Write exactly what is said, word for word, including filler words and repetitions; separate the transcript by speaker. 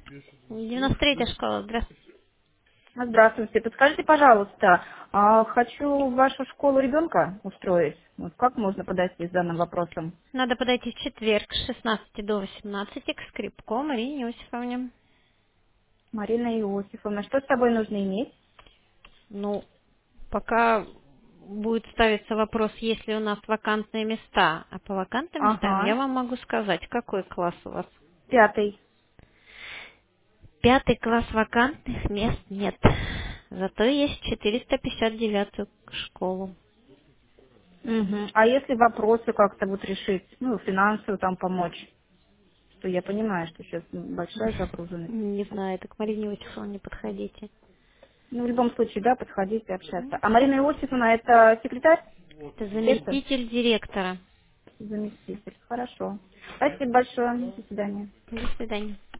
Speaker 1: девяносто третья школа, здравствуйте.
Speaker 2: Здравствуйте. Подскажите, пожалуйста, а, хочу в вашу школу ребенка устроить. Вот как можно подойти с данным вопросом?
Speaker 1: Надо подойти в четверг с шестнадцати до восемнадцати к Скрипко Марине Иосифовне.
Speaker 2: Марина Иосифовна, что с собой нужно иметь?
Speaker 1: Ну, пока будет ставиться вопрос, есть ли у нас вакантные места. А по вакантным местам я
Speaker 2: Ага,
Speaker 1: вам могу сказать, какой класс у вас.
Speaker 2: пятый.
Speaker 1: Пятый класс вакантных мест нет. Зато есть четыреста пятьдесят девятую школу.
Speaker 2: Мгм. А если вопросы как-то вот решить, ну, финансово там помочь, что я понимаю, что сейчас большая загруженность.
Speaker 1: Не знаю, так к Марине Иосифовне не подходите.
Speaker 2: Ну, в любом случае, да, подходите, общаться. А Марина Иосифовна это секретарь?
Speaker 1: Это
Speaker 2: Директор?
Speaker 1: заместитель директора.
Speaker 2: Заместитель. Хорошо. Спасибо большое. До свидания.
Speaker 1: До свидания.